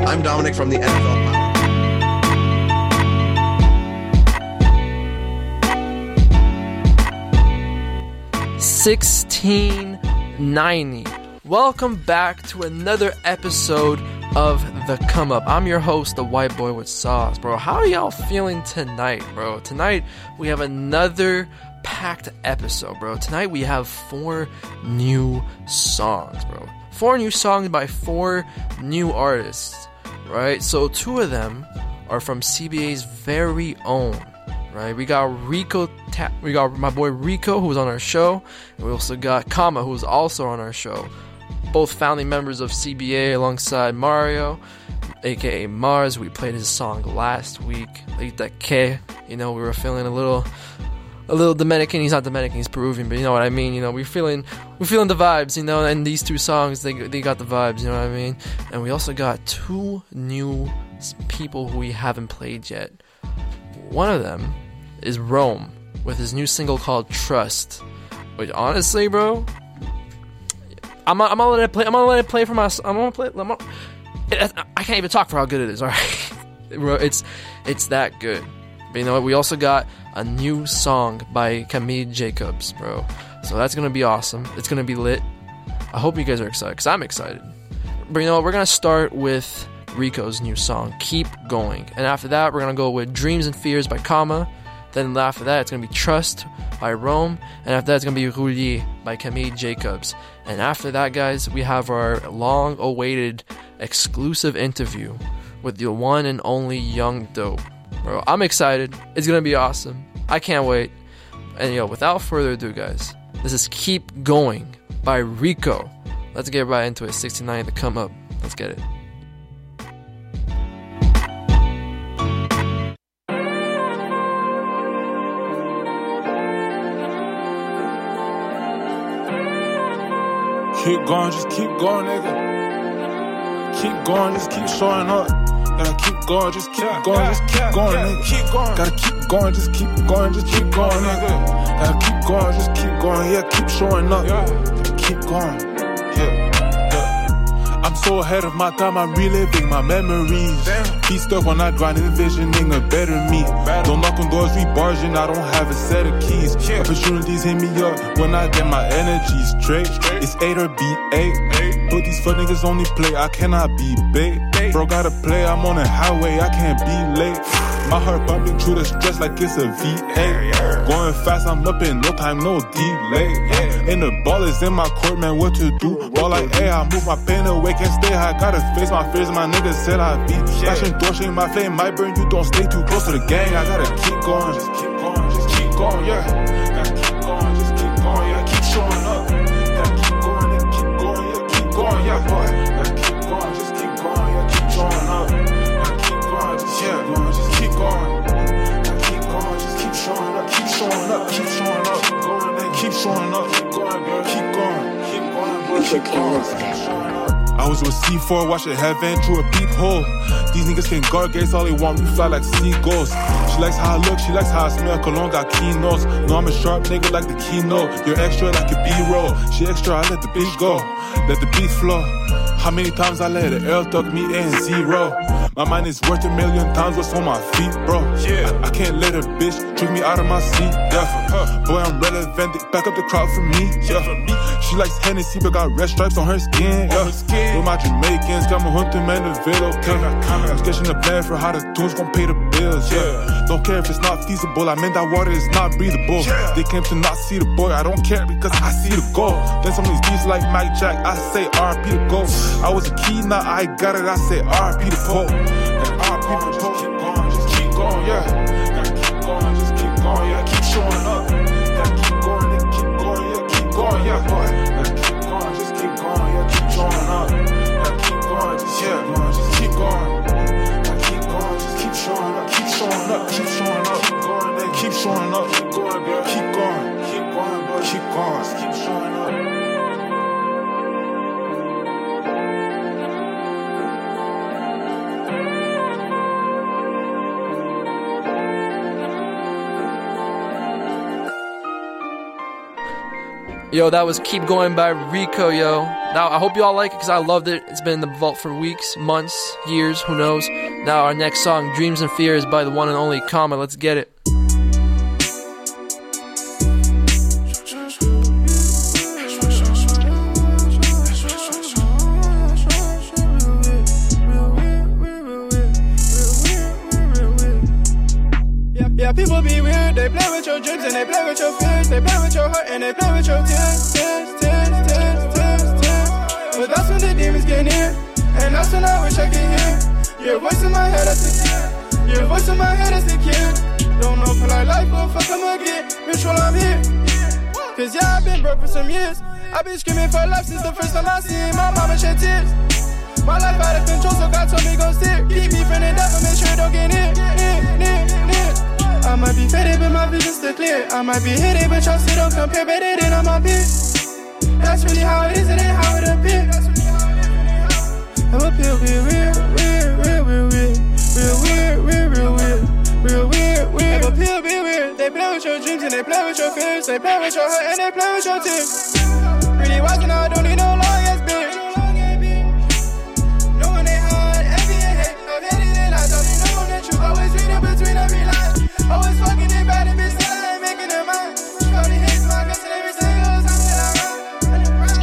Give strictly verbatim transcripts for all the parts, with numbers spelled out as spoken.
I'm Dominic from the N F L Power. sixteen ninety. Welcome back to another episode of The Come Up. I'm your host, the white boy with sauce, bro. How are y'all feeling tonight, bro? Tonight we have another packed episode, bro. Tonight we have four new songs, bro. Four new songs by four new artists, right? So two of them are from C B A's very own, right? We got Rico, Ta- we got my boy Rico, who was on our show, and we also got Kama, who was also on our show. Both founding members of C B A alongside Mario, aka Mars. We played his song last week, Lita Que. You know, we were feeling a little, a little Dominican. He's not Dominican, he's Peruvian, but you know what I mean. You know, we're feeling, we're feeling the vibes. You know, and these two songs, they they got the vibes. You know what I mean. And we also got two new people who we haven't played yet. One of them is Rome with his new single called Trust. Which honestly, bro, I'm, I'm gonna let it play. I'm gonna let it play for my. I'm gonna play. I'm gonna, it, I can't even talk for how good it is. All right, it's it's that good. But you know what? We also got a new song by Camille Jacobs, bro. So that's gonna be awesome. It's gonna be lit. I hope you guys are excited, cause I'm excited. But you know what? We're gonna start with Rico's new song, Keep Going, and after that, we're gonna go with Dreams and Fears by Kama. Then after that, it's gonna be Trust by Rome, and after that, it's gonna be Roulier by Camille Jacobs. And after that, guys, we have our long-awaited exclusive interview with the one and only Young Dope. Bro, I'm excited. It's gonna be awesome. I can't wait. And yo, without further ado, guys, this is Keep Going by Rico. Let's get right into it. sixty-nine to come up. Let's get it. Keep going, just keep going, nigga. Keep going, just keep showing up. Gotta keep going, just keep going, just keep going, nigga. Keep going. Gotta keep going, just keep going, just keep going, nigga. Gotta keep going, just keep going, yeah, keep showing up. Keep going, yeah. I'm so ahead of my time, I'm reliving my memories. Be stuck when I grind, envisioning a better me. Don't knock on doors, we barging, I don't have a set of keys. Opportunities hit me up when I get my energy straight. It's eight or B eight. But these fuck niggas only play, I cannot be bait. Bro, gotta play, I'm on a highway, I can't be late. My heart bumping through the stress like it's a V eight. Going fast, I'm up in no time, no delay. And the ball is in my court, man, what to do? Ball like, hey, I move my pain away, can't stay high. Gotta face my fears, my niggas said I beat. Flashing, torching, my flame might burn you, don't stay too close to the gang. I gotta keep going, just keep going, just keep going, yeah. Gotta keep going, just keep going, yeah. Keep showing up. Gotta keep going, yeah, keep going, yeah, keep going, yeah, boy. Gotta keep going, just keep going, yeah, keep showing up. Gotta keep going, just yeah, going, just keep going. Gotta keep going, just keep showing up, keep showing up, keep showing up, keep going, then keep showing up, keep going, girl, keep going, keep going, boy, keep going, keep showing up. I was with C four, watching heaven through a peephole. These niggas can guard gates, all they want, we fly like seagulls. She likes how I look, she likes how I smell, cologne got keynotes. No, I'm a sharp nigga like the keynote. You're extra like a B-roll. She extra, I let the bitch go, let the beat flow. How many times I let the L tuck me in zero? My mind is worth a million times what's on my feet, bro. Yeah, I, I can't let a bitch trick me out of my seat. Yeah, boy, I'm relevant, back up the crowd for me. Yeah, she likes Hennessy, but got red stripes on her skin. Yeah, with my Jamaicans, got my hunter man the veil, okay. I'm sketching the plan for how the tunes gon' pay the bills. Yeah, don't care if it's not feasible. I mean that water is not breathable. They came to not see the boy. I don't care because I see the goal. Then some of these beats like Mike Jack, I say R P the goal. I was a key, now I got it. I say R P the Pope. And R P the Pope. Keep going, just keep going, yeah. Gotta keep going, just keep going, yeah. Keep showing up. Gotta keep going, yeah. Keep going, yeah. Keep going, yeah, boy. Gotta keep going, just keep going, yeah. Keep showing up. Gotta keep going, just yeah, going, just keep going. Gotta keep going, just keep showing up, keep showing up, keep showing up, keep going, yeah. Keep showing up, keep going, girl. Keep going, keep going, boy. Keep going, just keep showing up. Yo, that was Keep Going by Rico, yo. Now, I hope you all like it because I loved it. It's been in the vault for weeks, months, years, who knows. Now, our next song, Dreams and Fears by the one and only Kama. Let's get it. Yeah, people be weird, they play with your dreams and they play with your fears. They play with your heart and they play with your tears, tears, tears, tears, tears, tears. But that's when the demons get near, and that's when I wish I could hear your voice in my head as a kid, your voice in my head as a kid. Don't know if I like life or fuck I'm again, bitch while I'm here. Cause yeah, I've been broke for some years. I've been screaming for life since the first time I seen my mama shed tears. My life out of control, so God told me go steer. Keep me from the devil, make sure it don't get near, near, near, near. I might be faded, but my vision's still clear. I might be hidden, but y'all still don't compare. Better than on my peers. That's really how it is, it ain't how it appears. I'm up here, real, real, real, real, real, real, real, real, real, real, real, real, weird. I'm up here, real, weird. They play with your dreams and they play with your fears. They play with your heart and they play with your tears. Really wise and I don't need no long ass beard. Knowing they hard, envy and hate. I've hated it, I don't even know the truth. Always reading between every line. Always fucking it bad and bitch, still I ain't making it mine. Shorty hates my guts and every single time that I run.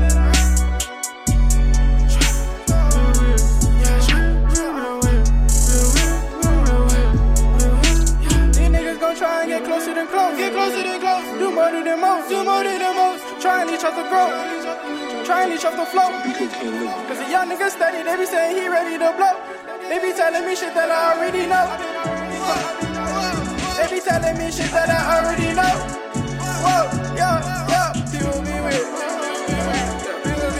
These niggas gon' try and get closer than close. Get closer than close. Do more than most. Do more than most. Try and leech off the growth. Try and leech off the flow. Cause the young niggas steady, they be saying he ready to blow. They be telling me shit that I already know. They be telling me shit that I already know. Whoa, yo, yo, people be weird. People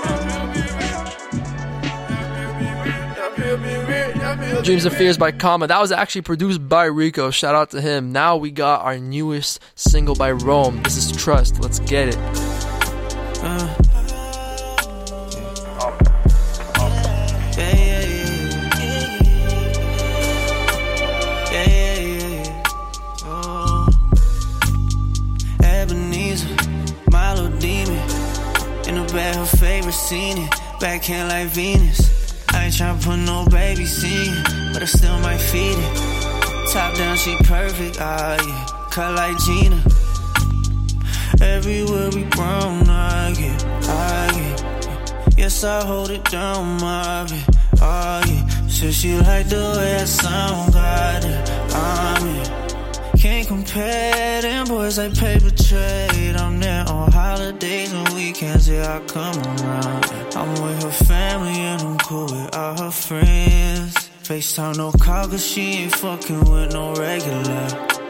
be weird. People be weird. Dreams and Fears by Kama. That was actually produced by Rico. Shout out to him. Now we got our newest single by Rome. This is Trust. Let's get it. Uh. Bad, her favorite scene it. Backhand like Venus. I ain't tryna put no baby scene, but I still might feed it. Top down, she perfect, ah yeah. Cut like Gina. Everywhere we grown, I get, I get. Yes, I hold it down, my bit, oh yeah. Said she like the way I sound, got it, I'm in. Can't compare them boys like paper trade. I'm there on holidays and weekends, yeah, I come around. I'm with her family and I'm cool with all her friends. FaceTime no call cause she ain't fucking with no regular.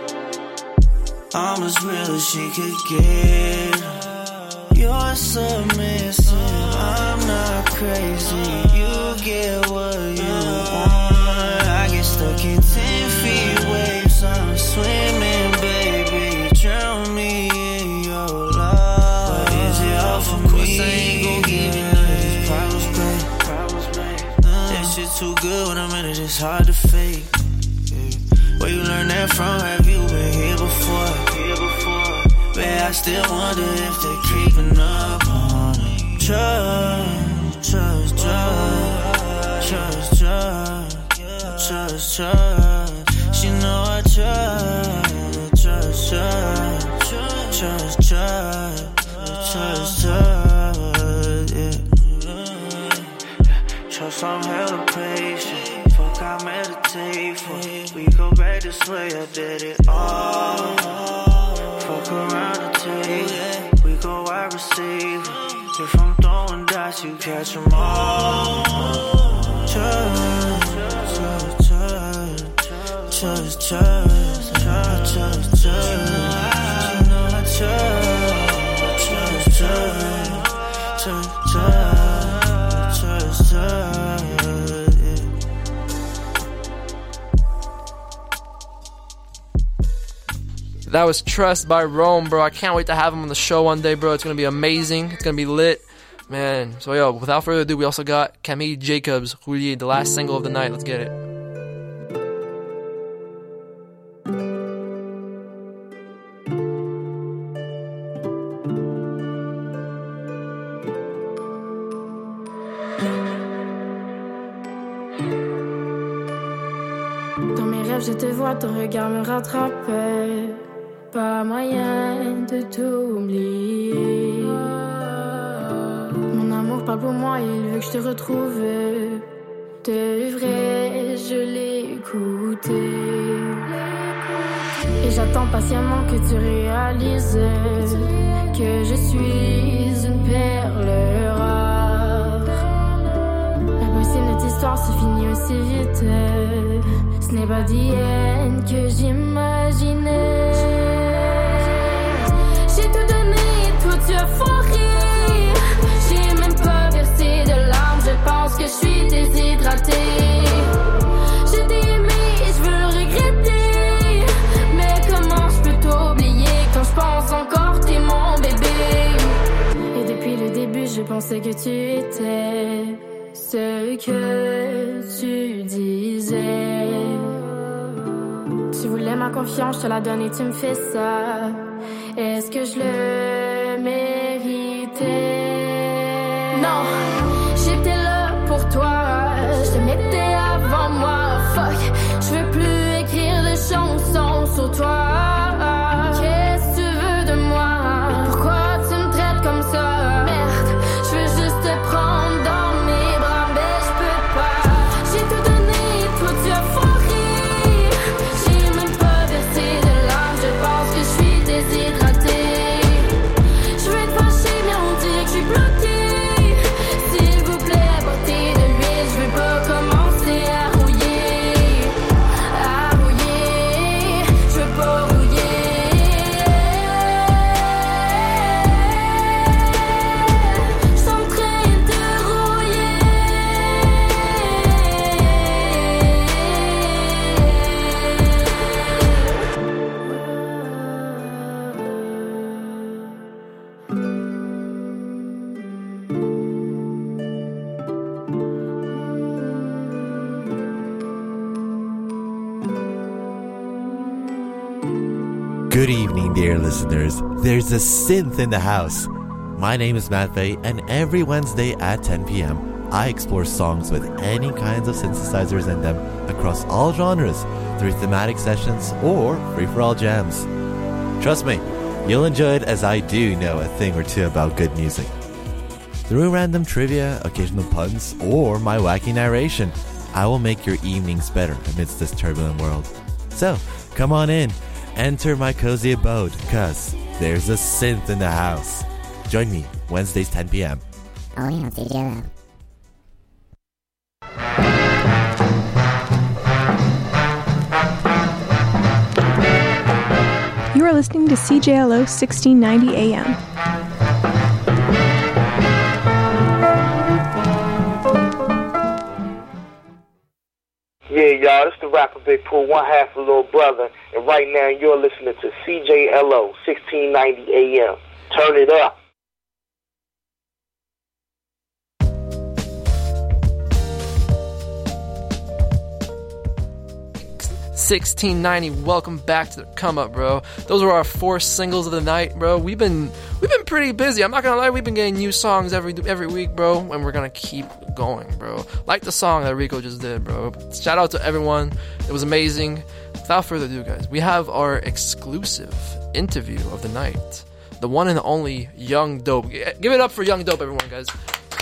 I'm as real as she could get. You're submissive, I'm not crazy. You get what you want. I get stuck in ten feet waves, I'm swimming, baby. Drown me in your love. But is it all for me? I ain't gon' give you nothing. Problems, babe. That shit too good when I'm in it, it's hard to fake. Where you learn that from? Have you been here before? Here before. Babe, I still wonder if they're creeping up on me. Trust, trust, trust, trust, trust, trust, trust. She know I trust, trust, trust, trust, trust, trust, trust, yeah. Trust I'm hella patient. Fuck, I meditate for. We go back this way, I did it all. Fuck around the table. We go wide receiver. If I'm throwing dots, you catch them all. Trust, trust, trust, trust, trust, trust, trust, trust. You know I trust, trust, trust, trust, trust, trust, trust. That was Trust by Rome, bro. I can't wait to have him on the show one day, bro. It's going to be amazing. It's going to be lit. Man. So, yo, without further ado, we also got Camille Jacobs, Roulier, the last single of the night. Let's get it. je te vois, ton regard me rattrape. Pas moyen de t'oublier. Mon amour parle pour moi, il veut que je te retrouve. De vrai, je l'ai écouté. Et j'attends patiemment que tu réalises que je suis une perle rare. Impossible, notre histoire se finit aussi vite. Ce n'est pas d'hier que j'imaginais. J'ai tout donné, toi tu as foiré. J'ai même pas versé de larmes, je pense que je suis déshydratée. Je t'ai aimé et je veux le regretter. Mais comment je peux t'oublier quand je pense encore t'es mon bébé. Et depuis le début je pensais que tu étais ce que tu disais. Tu voulais ma confiance, je te la donne et tu me fais ça. Est-ce que je le méritais? Non, j'étais là pour toi. Je te mettais avant moi. Fuck, je veux plus écrire de chansons sur toi. Qu'est-ce que tu veux de moi? Pourquoi tu me traites comme ça? Merde, je veux juste te prendre dans mes bras, mais je peux pas. J'ai tout donné, toi tu as foiré. J'ai même pas versé de larmes, je pense que je suis déshydratée. Je veux être fâchée, mais on dirait que je suis bloquée. S'il vous plaît, apportez de l'huile, je veux pas commencer à rouiller. À rouiller, je veux pas rouiller. Je suis en train de rouiller. Good evening, dear listeners. There's a synth in the house. My name is Matt Faye, and every Wednesday at ten p.m., I explore songs with any kinds of synthesizers in them across all genres through thematic sessions or free-for-all jams. Trust me, you'll enjoy it as I do know a thing or two about good music. Through random trivia, occasional puns, or my wacky narration, I will make your evenings better amidst this turbulent world. So, come on in. Enter my cozy abode, cause there's a synth in the house. Join me Wednesdays ten p.m. Oh yeah, C J L O. You are listening to C J L O sixteen ninety A M. Yeah, y'all, this the rapper Big Pooh, one half of Little Brother, and right now you're listening to C J L O sixteen ninety A M. Turn it up. sixteen ninety, welcome back to the Come Up, bro. Those were our four singles of the night, bro. We've been we've been pretty busy. I'm not gonna lie, we've been getting new songs every every week, bro, and we're gonna keep going, bro. Like the song that Rico just did, bro. Shout out to everyone. It was amazing. Without further ado, guys, we have our exclusive interview of the night. The one and only Young Dope. Give it up for Young Dope, everyone, guys.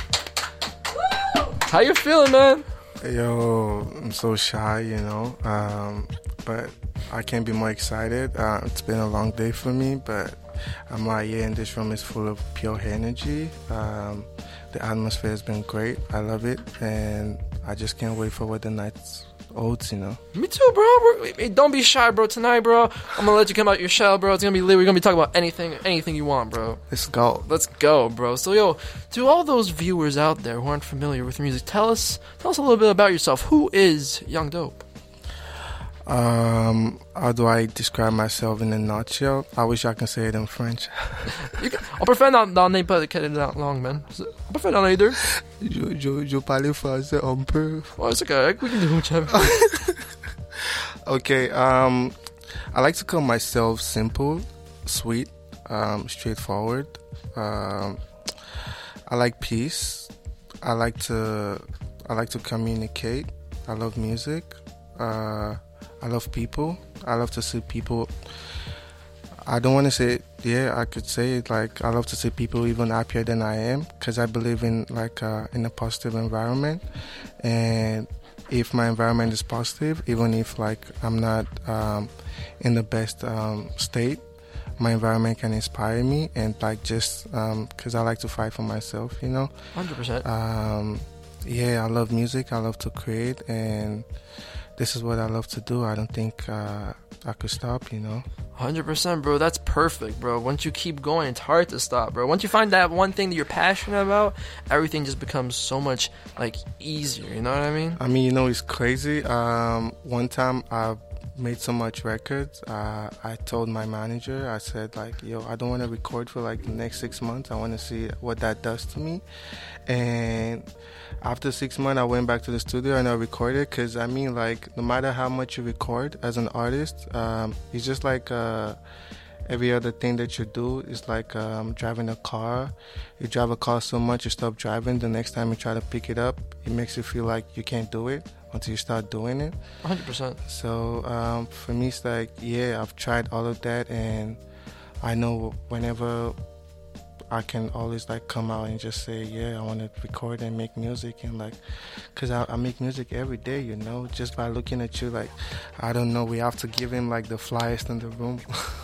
How you feeling, man? Yo, I'm so shy, you know, um, but I can't be more excited. Uh, it's been a long day for me, but I'm out here in this room is full of pure energy. Um, the atmosphere has been great. I love it, and I just can't wait for what the night's holds, you know. Me too, bro. We're, don't be shy, bro. Tonight, bro, I'm gonna let you come out your shell, bro. It's gonna be lit. We're gonna be talking about anything, anything you want, bro. Let's go. Let's go, bro. So, yo, to all those viewers out there who aren't familiar with music, tell us, tell us a little bit about yourself. Who is Young Dope? Um, how do I describe myself in a nutshell? I wish I could say it in French. You can, on préfère d'en n'est pas quelle langue, man. On préfère dans les deux. Je, je, je parle français un peu. Ouais, c'est correct. We can do whichever. Okay, um, I like to call myself simple, sweet, um, straightforward. Um, I like peace. I like to, I like to communicate. I love music. Uh, I love people. I love to see people. I don't want to say, yeah, I could say it like I love to see people even happier than I am, because I believe in like uh, in a positive environment. And if my environment is positive, even if like I'm not um, in the best um, state, my environment can inspire me, and like just because um, I like to fight for myself, you know. one hundred percent. Um, yeah, I love music. I love to create, and this is what I love to do. I don't think uh, I could stop, you know. one hundred percent, bro. That's perfect, bro. Once you keep going, it's hard to stop, bro. Once you find that one thing that you're passionate about, everything just becomes so much, like, easier. You know what I mean? I mean, you know, it's crazy. Um, one time I made so much records, uh, I told my manager, I said, like, yo, I don't want to record for, like, the next six months. I want to see what that does to me. And after six months, I went back to the studio and I recorded, because, I mean, like, no matter how much you record as an artist, um, it's just like uh, every other thing that you do. Is like um, driving a car. You drive a car so much, you stop driving. The next time you try to pick it up, it makes you feel like you can't do it until you start doing it. one hundred percent. So um, for me, it's like, yeah, I've tried all of that, and I know whenever I can always like come out and just say, yeah, I want to record and make music, and like, cause I, I make music every day, you know, just by looking at you, like, I don't know, we have to give him like the flyest in the room.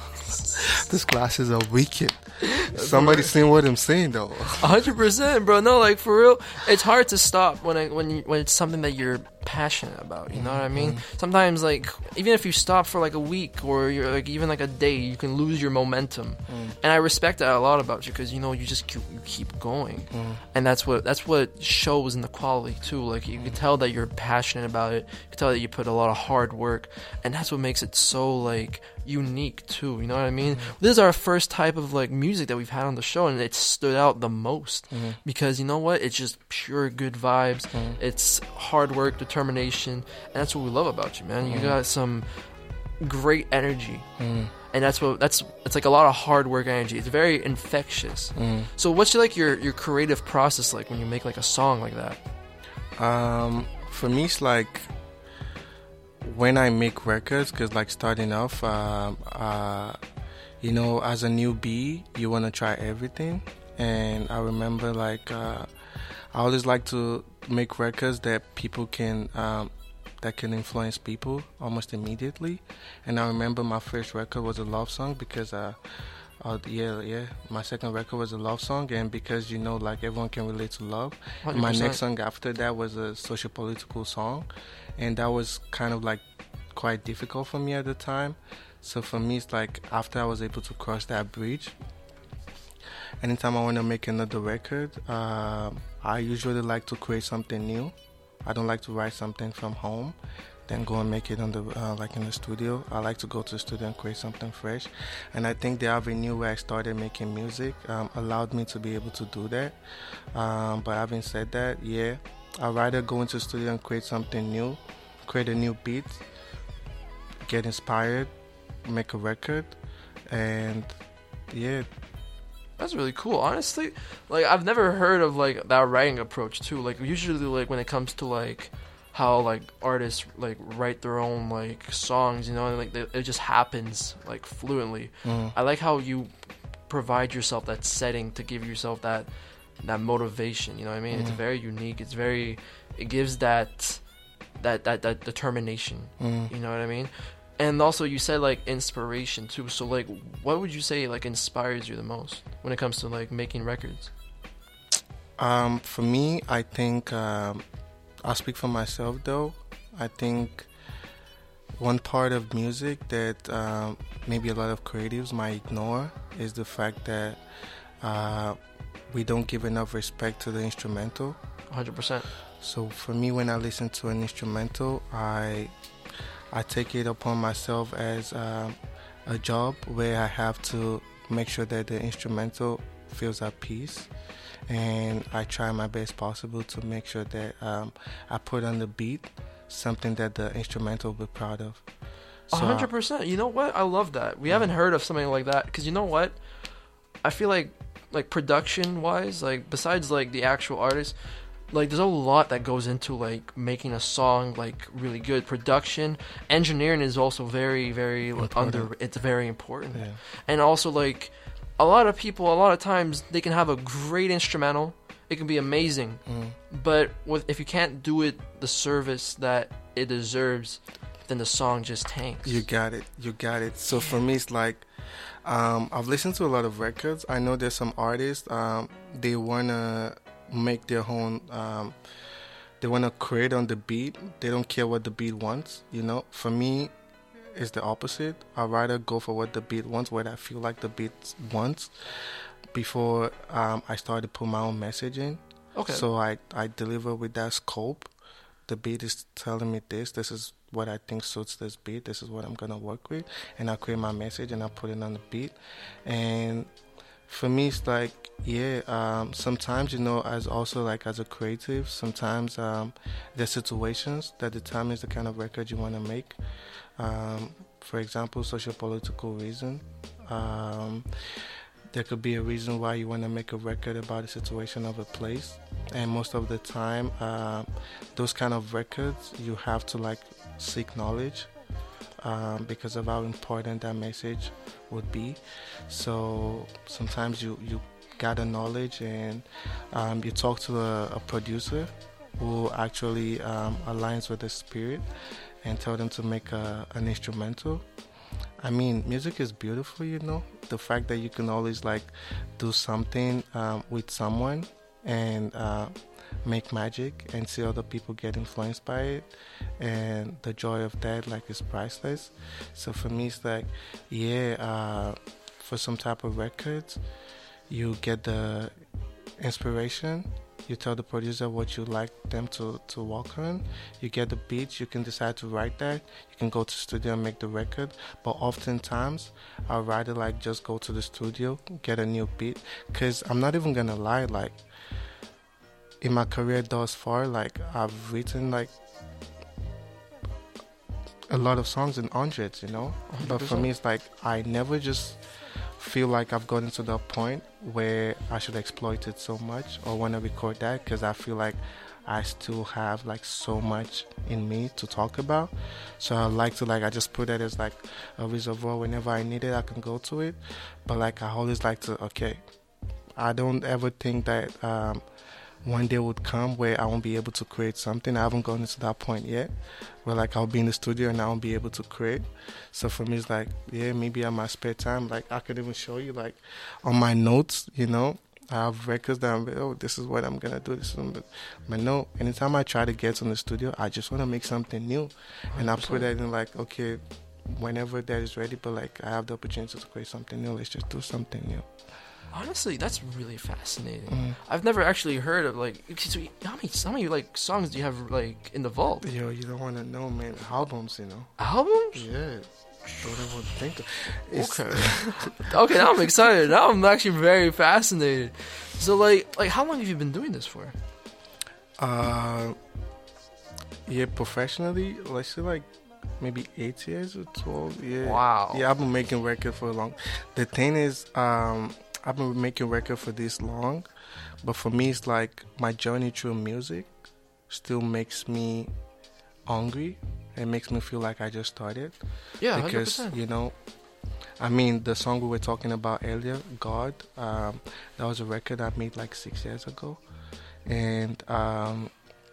These glasses are wicked. Somebody seen what I'm saying though. one hundred percent, bro. No, like for real, it's hard to stop when I, when you, when it's something that you're passionate about. You know what I mean? Mm-hmm. Sometimes, like, even if you stop for like a week or you're like even like a day, you can lose your momentum. Mm. And I respect that a lot about you, because you know you just keep, you keep going, mm. and that's what that's what shows in the quality too. Like you mm. can tell that you're passionate about it. You can tell that you put a lot of hard work, and that's what makes it so like unique too. You know what I mean? Mm-hmm. This is our first type of like music that we've had on the show, and it stood out the most mm-hmm. because you know what? It's just pure good vibes. Mm-hmm. It's hard work, determination, and that's what we love about you, man. Mm-hmm. You got some great energy, mm-hmm. and that's what that's. It's like a lot of hard work energy. It's very infectious. Mm-hmm. So, what's your, like your your creative process like when you make like a song like that? Um, for me, it's like, when I make records, because like starting off, uh, uh, you know, as a newbie, you want to try everything. And I remember like uh, I always like to make records that people can um, that can influence people almost immediately. And I remember my first record was a love song, because uh, uh yeah yeah my second record was a love song, and because you know like everyone can relate to love. one hundred percent. My next song after that was a social political song, and that was kind of like quite difficult for me at the time. So for me, it's like after I was able to cross that bridge, anytime I want to make another record, uh, I usually like to create something new. I don't like to write something from home, then go and make it on the uh, like in the studio. I like to go to the studio and create something fresh. And I think the avenue where I started making music um, allowed me to be able to do that. Um, but having said that, yeah, I'd rather go into the studio and create something new, create a new beat, get inspired, make a record, and yeah. That's really cool. Honestly, like I've never heard of like that writing approach too. Like usually, like when it comes to like how like artists like write their own like songs, you know, and, like they, it just happens like fluently. Mm. I like how you provide yourself that setting to give yourself that that motivation. You know what I mean? Mm. It's very unique. It's very. It gives that that that that determination. Mm. You know what I mean? And also, you said, like, inspiration, too. So, like, what would you say, like, inspires you the most when it comes to, like, making records? Um, for me, I think, um, I'll speak for myself, though. I think one part of music that um, maybe a lot of creatives might ignore is the fact that uh, we don't give enough respect to the instrumental. one hundred percent. So, for me, when I listen to an instrumental, I... I take it upon myself as uh, a job where I have to make sure that the instrumental feels at peace, and I try my best possible to make sure that um, I put on the beat something that the instrumental will be proud of. So, one hundred percent. You know what? I love that. We yeah. haven't heard of something like that, because you know what? I feel like, like production-wise, like besides like the actual artist, like there's a lot that goes into like making a song like really good. Production, engineering is also very very like, under. It's very important, Yeah. and also like a lot of people, a lot of times they can have a great instrumental. It can be amazing, Mm. but with, if you can't do it the service that it deserves, then the song just tanks. You got it. You got it. So for me, it's like um, I've listened to a lot of records. I know there's some artists. Um, they wanna make their own. Um, they wanna create on the beat. They don't care what the beat wants. You know. For me, it's the opposite. I'd rather go for what the beat wants, what I feel like the beat wants, before um, I start to put my own message in. Okay. So I I deliver with that scope. The beat is telling me this. This is what I think suits this beat. This is what I'm gonna work with, and I create my message and I put it on the beat. And for me, it's like yeah. Um, sometimes you know, as also like as a creative, sometimes um, there's situations that determines the kind of record you want to make. Um, for example, socio-political reason. Um, there could be a reason why you want to make a record about the situation of a place, and most of the time uh, those kind of records you have to like seek knowledge um, because of how important that message would be. So sometimes you you gather knowledge and um, you talk to a, a producer who actually um, aligns with the spirit and tell them to make a, an instrumental. I mean, music is beautiful, you know. The fact that you can always like do something um, with someone and uh, make magic and see other people get influenced by it, and the joy of that like is priceless. So for me, it's like, yeah, uh, for some type of records, you get the inspiration. You tell the producer what you like them to, to work on. You get the beats. You can decide to write that. You can go to the studio and make the record. But oftentimes, I'd rather like just go to the studio, get a new beat. Because I'm not even going to lie, like, in my career thus far, like, I've written like a lot of songs in hundreds, you know? one hundred percent. But for me, it's like, I never just feel like I've gotten to the point where I should exploit it so much or want to record that, because I feel like I still have like so much in me to talk about. So I like to like I just put that as like a reservoir. Whenever I need it, I can go to it. But like I always like to okay, I don't ever think that um, one day would come where I won't be able to create something. I haven't gotten to that point yet, where like I'll be in the studio and I won't be able to create. So for me, it's like, yeah, maybe on my spare time, like I could even show you like on my notes, you know, I have records that I'm, oh, this is what I'm going to do. This is what I'm gonna. But no, anytime I try to get in the studio, I just want to make something new. And I put that in like, okay, whenever that is ready, but like I have the opportunity to create something new, let's just do something new. Honestly, that's really fascinating. Mm. I've never actually heard of like so how many how many like songs do you have like in the vault? Yo, you don't want to know, man. Albums, you know. Albums? Yeah. What I would think. Of. It's Okay. Okay, now I'm excited. Now I'm actually very fascinated. So like like how long have you been doing this for? Uh, yeah, professionally, let's say like maybe eight years or twelve. Yeah. Wow. Yeah, I've been making record for a long. The thing is, um. I've been making record for this long, but for me, it's like my journey through music still makes me hungry. It makes me feel like I just started. Yeah, because one hundred percent. you know, I mean, the song we were talking about earlier, God, um, that was a record I made like six years ago, and um,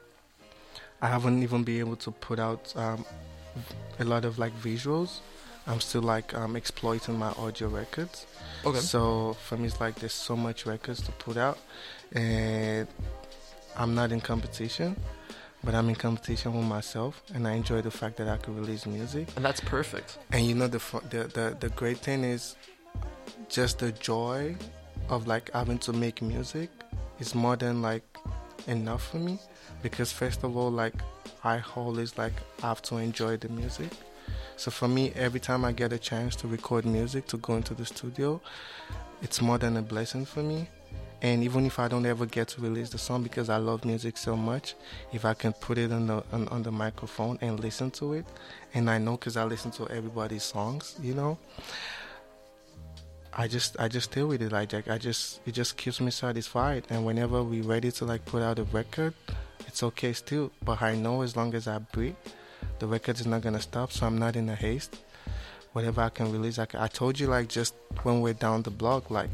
I haven't even been able to put out um, a lot of like visuals. I'm still like um, exploiting my audio records. Okay. So for me, it's like there's so much records to put out, and I'm not in competition, but I'm in competition with myself, and I enjoy the fact that I can release music. And that's perfect. And you know the fu- the the, the great thing is just the joy of like having to make music is more than like enough for me, because first of all, like I always like have to enjoy the music. So for me, every time I get a chance to record music, to go into the studio, it's more than a blessing for me. And even if I don't ever get to release the song, because I love music so much, if I can put it on the on, on the microphone and listen to it, and I know because I listen to everybody's songs, you know, I just I just stay with it. Like, like I just it just keeps me satisfied. And whenever we're ready to like put out a record, it's okay still. But I know as long as I breathe, the record is not gonna stop. So I'm not in a haste. Whatever I can release, I, can, I told you like just when we're down the block, like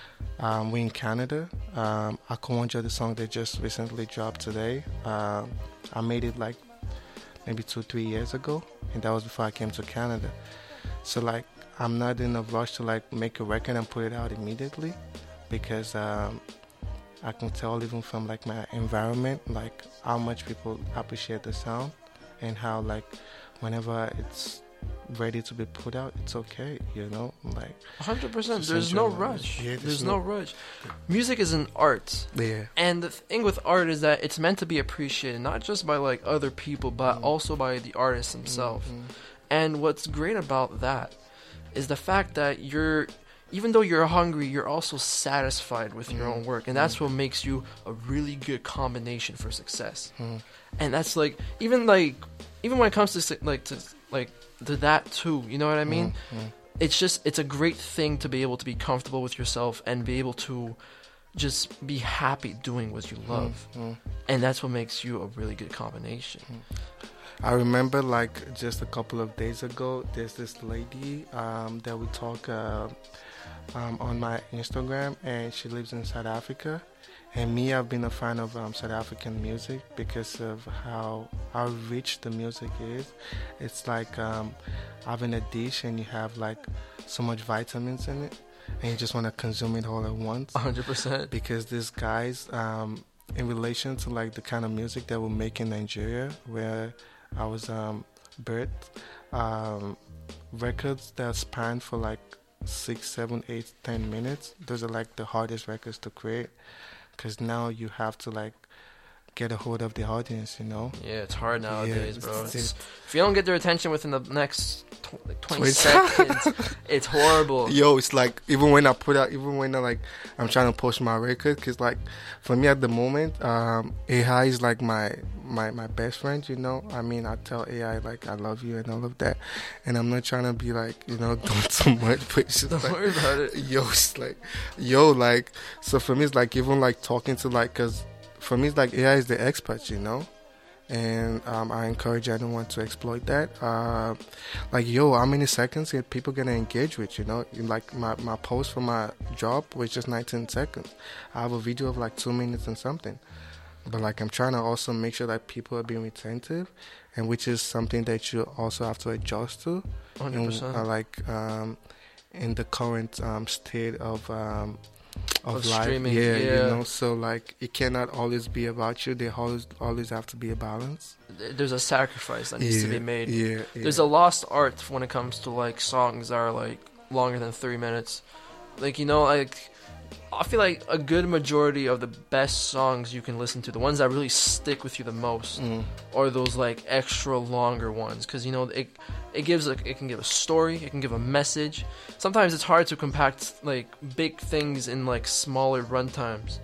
um, we're in Canada. Um, Akonjo, the song that just recently dropped today. Um, I made it like maybe two three years ago, and that was before I came to Canada. So like. I'm not in a rush to like make a record and put it out immediately, because um, I can tell even from like my environment, like how much people appreciate the sound, and how like whenever it's ready to be put out, it's okay, you know, like one hundred percent. There's no rush. Yeah, there's, there's no, no rush. Music is an art. Yeah. And the thing with art is that it's meant to be appreciated not just by like other people, but mm. also by the artist himself. Mm-hmm. And what's great about that is the fact that you're, even though you're hungry, you're also satisfied with your mm. own work, and that's mm. what makes you a really good combination for success. Mm. And that's like, even like, even when it comes to like to like to that too, you know what I mean? Mm. Mm. It's just, it's a great thing to be able to be comfortable with yourself and be able to just be happy doing what you love, mm. Mm. and that's what makes you a really good combination. Mm. I remember like just a couple of days ago, there's this lady um, that we talk uh, um, on my Instagram, and she lives in South Africa. And me, I've been a fan of um, South African music because of how how rich the music is. It's like um, having a dish and you have like so much vitamins in it, and you just want to consume it all at once. one hundred percent. Because these guys, um, in relation to like the kind of music that we make in Nigeria, where I was um, birthed, um, records that span for like six, seven, eight, ten minutes. Those are like the hardest records to create, because now you have to like get a hold of the audience, you know? Yeah, it's hard nowadays, yeah, bro. It's, it's, if you don't get their attention within the next tw- like twenty seconds, it's horrible. Yo, it's like, even when I put out, even when I like, I'm trying to post my record, because like, for me at the moment, um, A I is like my, my, my best friend, you know? I mean, I tell A I, like, I love you and all of that, and I'm not trying to be like, you know, doing too much, but it's just don't like, worry about it. Yo, it's like, yo, like, so for me, it's like, even like talking to like, because for me, it's like A I is the expert, you know? And um, I encourage anyone to exploit that. Uh, like, yo, how many seconds are people gonna engage with, you know? Like, my, my post for my job was just nineteen seconds. I have a video of like two minutes and something. But like, I'm trying to also make sure that people are being retentive, and which is something that you also have to adjust to. one hundred percent. In, uh, like, um, in the current um, state of... Um, Of, of life, streaming, yeah, yeah, you know. So like, it cannot always be about you. There always always have to be a balance. There's a sacrifice that needs yeah, to be made. Yeah, yeah. There's a lost art when it comes to like songs that are like longer than three minutes. Like, you know, like I feel like a good majority of the best songs you can listen to, the ones that really stick with you the most, mm. are those like extra longer ones, because you know it it gives a, it can give a story, it can give a message. Sometimes it's hard to compact like big things in like smaller runtimes,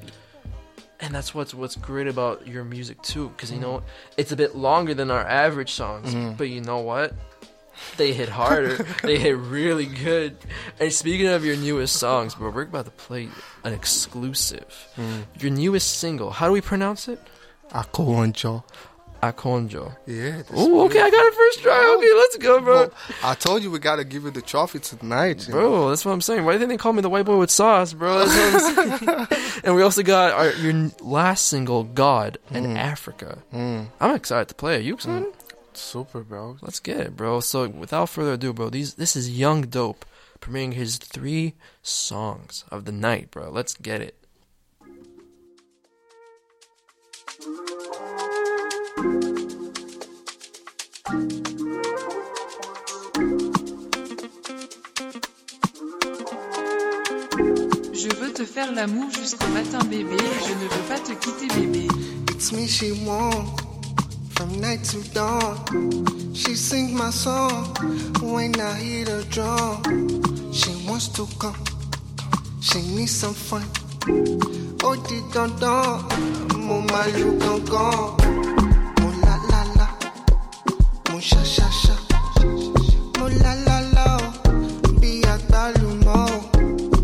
and that's what's what's great about your music too, because you mm. know it's a bit longer than our average songs, mm. but you know what? They hit harder. They hit really good. And speaking of your newest songs, bro, we're about to play an exclusive. Mm. Your newest single. How do we pronounce it? Akonjo. Akonjo. Yeah. Oh, okay. I got it first try. Okay, let's go, bro. Well, I told you we gotta give you the trophy tonight, bro. Know? That's what I'm saying. Why do you think they call me the white boy with sauce, bro? That's what I'm saying. And we also got our, your last single, God, and mm. Africa. Mm. I'm excited to play it. You excited? Mm. Super, bro. Let's get it, bro. So without further ado, bro, these this is Young Dope premiering his three songs of the night, bro. Let's get it. Je veux te faire l'amour jusqu'au matin, bébé. Je ne veux pas te quitter, bébé. It's me she wants. From night to dawn, she sing my song. When I hear the drum, she wants to come. She needs some fun. Oh, di don don, mo malu gon gon. Mo la la la, mo sha sha sha. Mo la la la, be a balumo.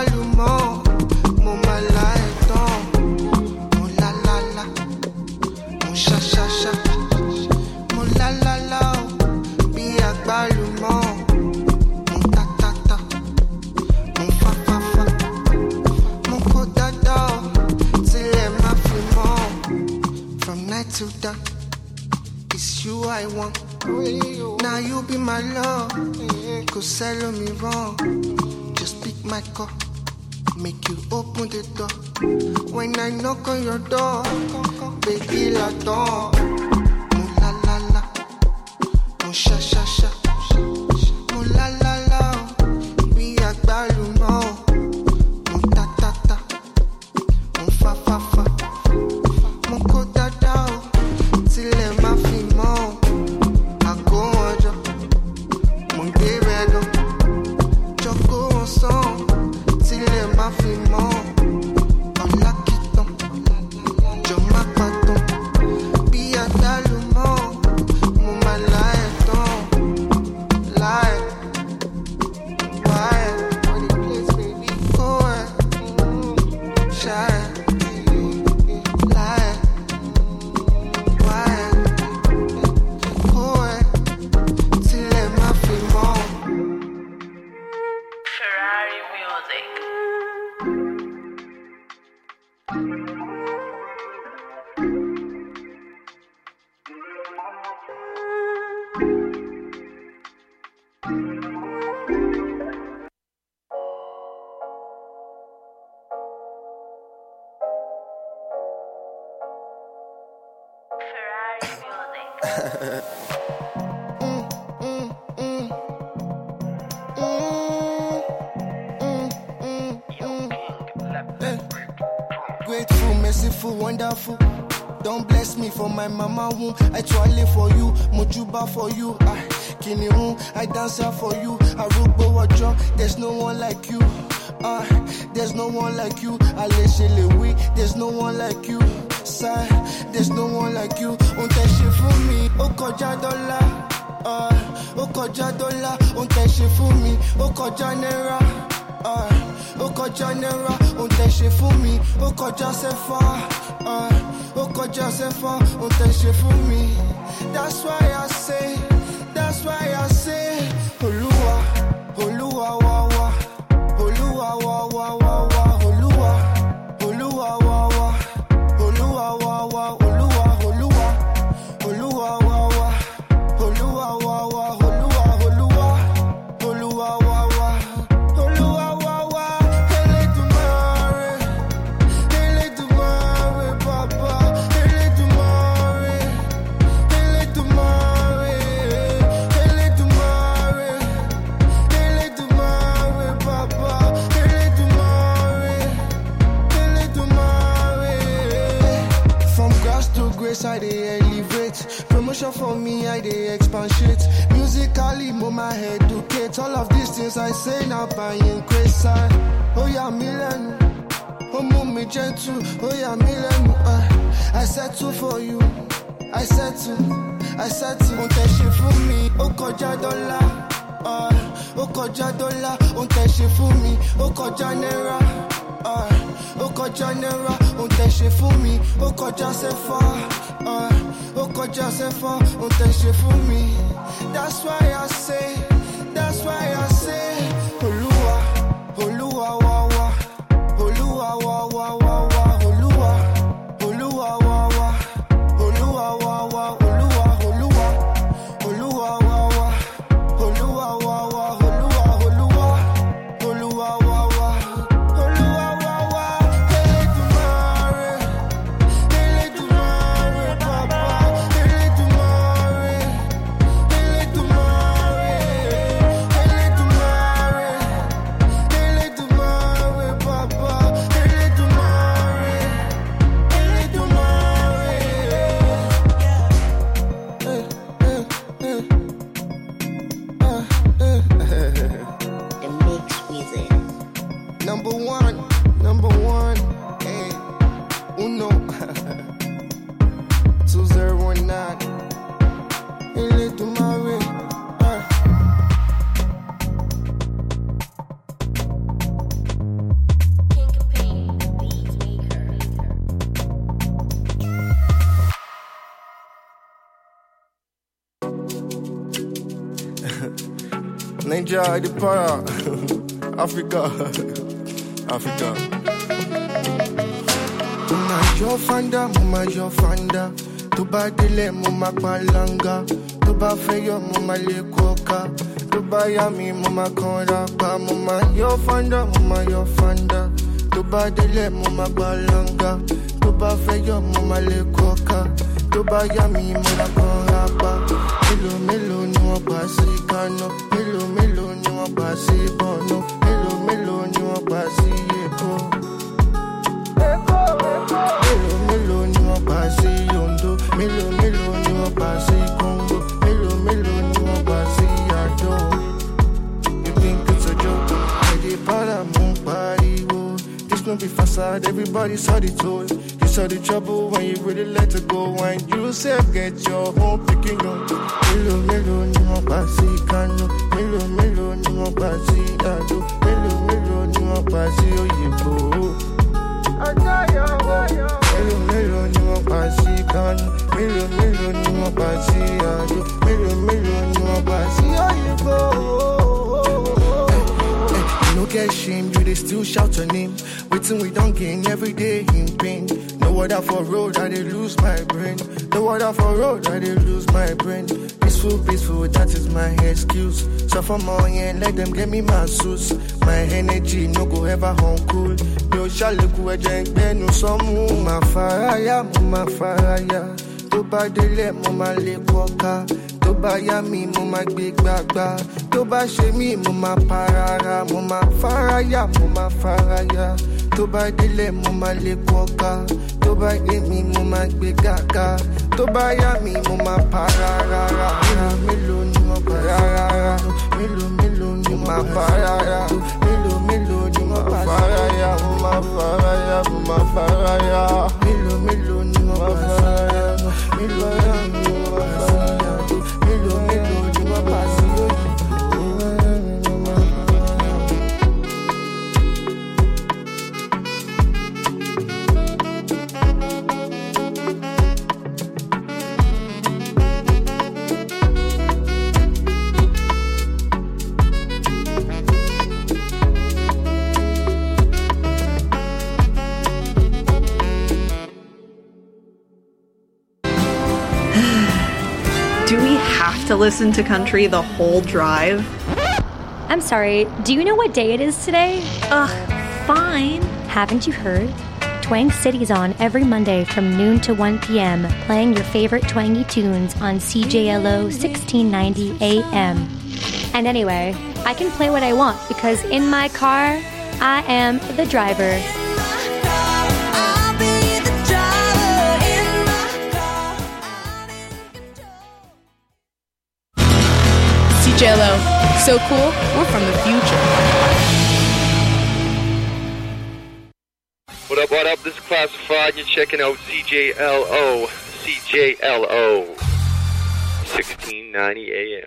agbalumo, mo ma la etan, mo la la la, mo sha sha sha, mo la la la, bi agbalumo, mo ta ta ta, mo fa fa fa, mo ko da da, till e ma fi mo. From night till dark, it's you I want. Now you be my love, cause sell me wrong. Just pick my call, make you open the door. When I knock on your door, baby la door. Mo la la la, mo sha sha sha, mo la la la, bi agbalumo, mo ta ta ta, mo fa fa fa, mo ko da da, till e ma fi mo. Grateful, merciful, wonderful. Don't bless me for my mama womb. I twirl for you, mojuba for you. I kini womb, I dance for you. I rugbo wajo, there's no one like you. Ah, uh, there's no one like you. Aleshelewi, there's no one like you. Sai, there's no one like you. On tẹ ṣe fún mi, ó kọjá dọ́là. Ah, ó kọjá dọ́là. On tẹ ṣe fún mi, ó kọjá náírà. Ah, ó kọjá náírà. On tẹ ṣe fún mi, ó kọjá sẹ́fà. Ah, ó kọjá sẹ́fà. On tẹ ṣe fún mi. That's why I say, that's why I say, Olúwa, Olúwa wa wa, Olúwa wa wa wa wa, Olúwa, Olúwa wa wa, Olúwa wa wa, Olúwa, Olúwa, Olúwa wa wa, Olúwa wa wa, Olúwa, Olúwa, Olúwa wa wa, Olúwa wa wa, Elédùmarè, Elédùmarè, Baba, Elédùmarè, Elédùmarè, Elédùmarè, Elédùmarè, Baba, Elédùmarè, Elédùmarè. From grass to grace, I dey elevate. Promotion for me, I dey expatiate. Musically, mo my educate. All of these things I say now by increase. Oh yeah, me lenu. Oh move me gentle. Oh yeah, me lenu. Uh, I settle for you. I settle. I settle. On tẹ ṣe fún mi, ó kọjá dọ́là. Uh, ó kọjá dọ́là. On tẹ ṣe fún mi, ó kọjá náírà. Uh, ó kọjá náírà. On tẹ ṣe fún mi, ó kọjá sẹ́fà. Uh, ó kọjá sẹ́fà. On tẹ ṣe fún mi. That's why I say, that's why I say, Olúwa, Olúwa wa wa, Olúwa wa wa wa wa, Olúwa, Olúwa wa wa, Olúwa wa wa, Olúwa, Olúwa, Olúwa wa wa, Olúwa wa wa, Olúwa, Olúwa, Olúwa wa wa, Olúwa wa wa, Elédùmarè, Elédùmarè, Baba, Elédùmarè, Elédùmarè, Elédùmarè, Nigeria, the para. Africa. Africa. Mama, your fanda, mama, your fanda. To ba dile, mama, palanga. To ba feyo, mama, le koka. To ba yami, mama, konra pa. Mama, your fanda, mama, your fanda. To ba dile, mama, palanga. To ba feyo, mama, le koka. To ba yami, mama, konra pa. Melo, melo, ni wọ́n pa sí Kano. Melo, melo, ni wọ́n pa sí Borno. Melo, melo, ni wọ́n pa sí Èkó. Melo, melo, ni wọ́n pa sí Ondo. Melo, melo, ni wọ́n pa sí Congo. Melo, melo, ni wọ́n pa sí Ado. You think it's a joke? I dey para mo pariwo. This no be facade, everybody saw the toy. You saw the trouble when you really let it go. When you self get your home picking up. Melo, melo, ni wọ́n pa sí Kano. Melo, melo, ni wọ́n pa sí Ado. Melo, melo, ni wọ́n pa sí Oyinbo. Melo, melo, ni wọ́n pa sí Kano. Melo, melo, ni wọ́n pa sí Ado. Melo, melo, ni wọ́n pa sí Oyinbo. No get shame, you they still shout your name. Waiting we don't gain every day in pain. No water for road, I they lose my brain. No water for road, I they lose my brain. Peaceful, peaceful, that is my excuse. So for more and let them get me my suits. My energy no go ever home cool. Yo shall look where drink no some my fire, my fire. To buy the let mama le koka. To buy yami, mama big bagba. To buy shemi, mama parara, mama faraya, mama faraya. To buy dile, mama le koka. To buy emi, mama big gaga. To buy yami, mama parara. Melo ni mo parara. Melo melo ni mo parara. Melo melo ni mo parara. Mama faraya, mama faraya. Melo melo ni mo parara. Melo ni mo parara. Melo, melo, you are passing. Do we have to listen to country the whole drive? I'm sorry, do you know what day it is today? Ugh, fine. Haven't you heard? Twang City's on every Monday from noon to one p.m., playing your favorite twangy tunes on C J L O sixteen ninety A M. And anyway, I can play what I want because in my car, I am the driver. C J L O, so cool, we're from the future. What up, what up, this is Classified, you're checking out C J L O, C J L O, sixteen ninety A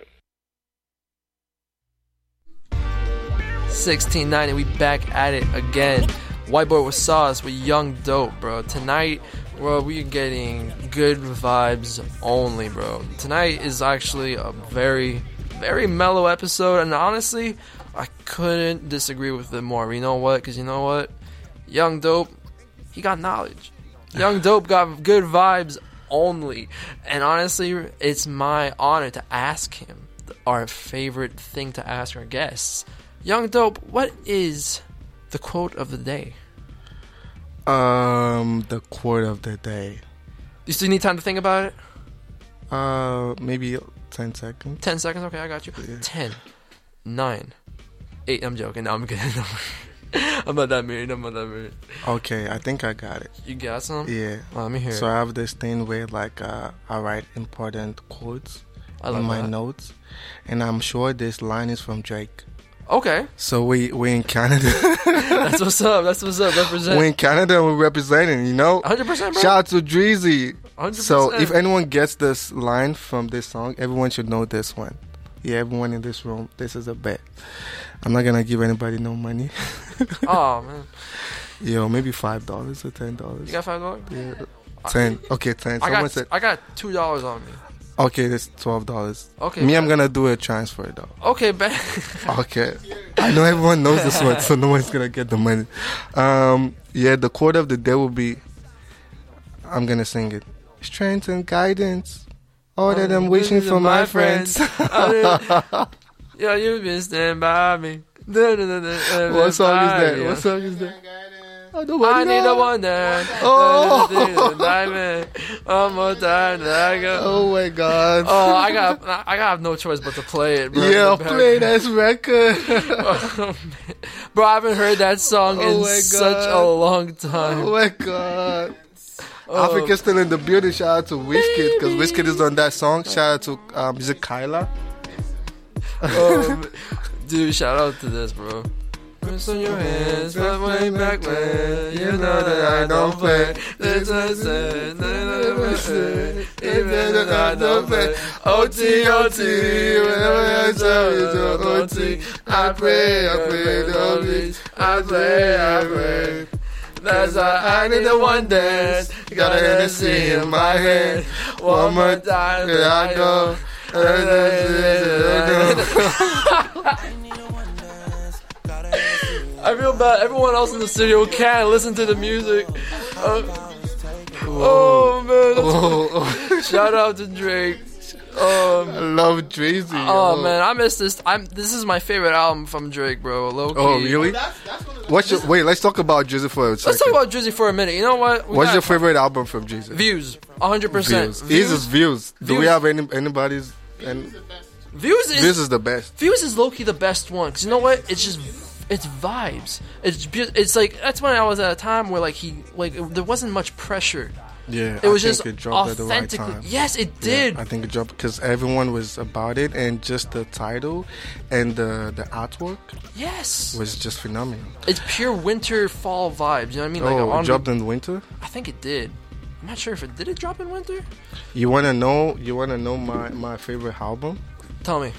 M. sixteen ninety, we back at it again. White Boy with Sauce with Young Dope, bro. Tonight, bro, we're getting good vibes only, bro. Tonight is actually a very... very mellow episode, and honestly, I couldn't disagree with it more. You know what? Because you know what? Young Dope, he got knowledge. Young Dope got good vibes only. And honestly, it's my honor to ask him our favorite thing to ask our guests. Young Dope, what is the quote of the day? Um, the quote of the day. You still need time to think about it? Uh, maybe... ten seconds. ten seconds? Okay, I got you. Yeah. ten, nine, eight. I'm joking. No, I'm kidding. I'm not that married. I'm not that married. Okay, I think I got it. You got some? Yeah. Well, let me hear so it. I have this thing where, like, uh, I write important quotes in my that. notes. And I'm sure this line is from Drake. Okay. So we we in Canada. That's what's up. That's what's up. Represent. We're in Canada and we're representing, you know? one hundred percent, bro. Shout out to Dreezy. one hundred percent. So if anyone gets this line from this song, everyone should know this one. Yeah, everyone in this room, this is a bet. I'm not going to give anybody no money. Oh, man. Yo, maybe five dollars or ten dollars. You got five dollars? Yeah. ten. Okay, ten. I Someone got, said... I got two dollars on me. Okay, it's twelve dollars. Okay, Me, bet. I'm gonna do a transfer though. Okay, bet. Okay. I know everyone knows this one, so no one's gonna get the money. Um, yeah, the quote of the day will be. I'm gonna sing it. Strength and guidance. All that I'm wishing for my friends. Yeah, you've been standing by me. What song is that? What song is that? I need a wonder. Oh. Diamond. One more time. I go. Oh my God. Oh, I got. I got no choice but to play it, bro. Yeah, play that record. Bro, I haven't heard that song Oh in my such a God. long time. Oh my God. Oh. Africa's still in the building. Shout out to Wizkid because Wizkid is on that song. Shout out to um, is it Kyla? Um, dude, shout out to this, bro. Wrist on your hands, but way back when you know that I don't play. This is it, even that I don't play. O T, O T, whenever I tell you to O T, I pray, I pray, don't please. I pray, I pray. That's why I need the one dance. Got a Hennessy in my hand. One more time, then I go. I feel bad. Everyone else in the studio can't listen to the music. Uh, oh man! Oh, oh. Shout out to Drake. Um, I love Jay-Z. Oh man, I miss this. I'm. This is my favorite album from Drake, bro. Low key. Oh really? What's your, wait, let's talk about Jay-Z for a second. Let's talk about Drizzy for a minute. You know what? We What's got your favorite album from Jay-Z? Views, one hundred percent. Views. Views. Views. Do Views. we have any anybody's? And Views is Views is the best. Views is low key the best one. Cause you know what? It's just it's vibes. It's bu- it's like that's when I was at a time where like he like it, there wasn't much pressure. Yeah, It was I just think it dropped at the right authentically. time. Yes, it Yeah, did. I think it dropped because everyone was about it, and just the title and the the artwork Yes. was just phenomenal. It's pure winter fall vibes. You know what I mean? Oh, on it dropped in winter. I think it did. I'm not sure if it did. It drop in winter? You wanna know? You wanna know my my favorite album? Tell me.